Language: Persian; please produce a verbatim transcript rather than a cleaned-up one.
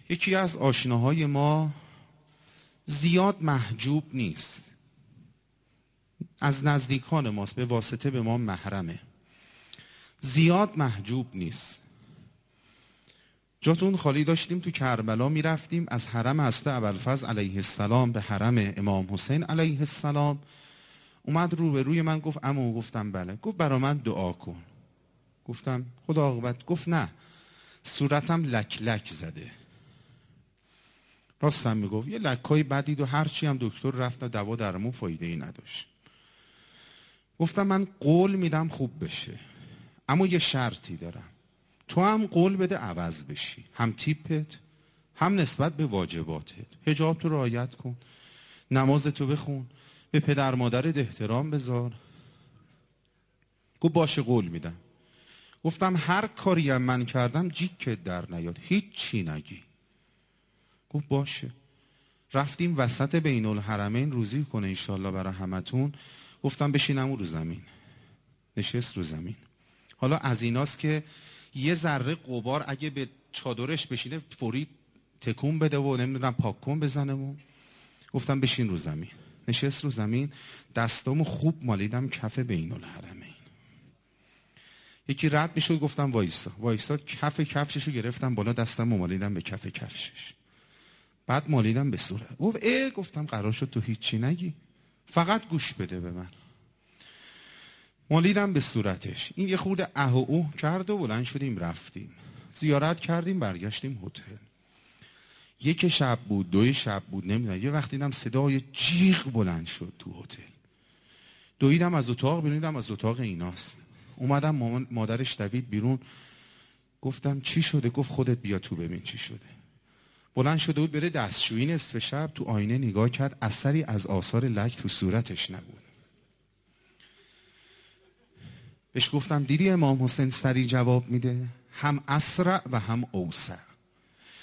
یکی از آشناهای ما زیاد محجوب نیست، از نزدیکان ماست، به واسطه به ما محرمه، زیاد محجوب نیست. جاتون خالی داشتیم تو کربلا میرفتیم از حرم حضرت ابوالفضل علیه السلام به حرم امام حسین علیه السلام. اومد رو به روی من گفت عمو. گفتم بله. گفت برا من دعا کن. گفتم خدا عاقبت. گفت نه صورتم لک لک زده. راستم میگفت یه لکای بدید و هرچی هم دکتر رفت دوا درمون فایده ای نداشت. گفتم من قول میدم خوب بشه، اما یه شرطی دارم، تو هم قول بده عوض بشی، هم تیپت هم نسبت به واجباتت. حجاب تو رعایت کن، نمازتو بخون، به پدر مادرت احترام بذار. گفت باشه قول میدم. گفتم هر کاری هم من کردم جیکت در نیاد، هیچ چی نگی. گفت باشه. رفتیم وسط بین الحرمین، روزی کنه انشالله برای همتون. گفتم بشینم رو زمین. نشست رو زمین. حالا از ایناست که یه ذره غبار اگه به چادرش بشینه فوری تکون بده و نمیدونم پاک کن بزنمون. گفتم بشین رو زمین. نشست رو زمین، دستامو خوب مالیدم کف بین الحرمین. یکی رد میشد گفتم وایسا. وایساد کف کفششو گرفتم بالا، دستمو مالیدم به کف کفشش. بعد مالیدم به صورت. گفت اه. گفتم قرار شد تو هیچی نگی، فقط گوش بده به من. مالیدم به صورتش. این یه خورده اه و اوه کرد و بلند شدیم رفتیم زیارت کردیم، برگشتیم هتل. یک شب بود، دوی شب بود، نمیدونم. یه وقتی دیدم صدای جیغ بلند شد تو هتل. دویدم از اتاق بیرون، از اتاق ایناست. اومدم مادرش دوید بیرون. گفتم چی شده؟ گفت خودت بیا تو ببین چی شده. بلند شده بود بره دستشویی، نصف شب تو آینه نگاه کرد، اثری از آثار لک تو صورتش نبود. بهش گفتم دیدی امام حسین سری جواب میده، هم اسرع و هم اوسع.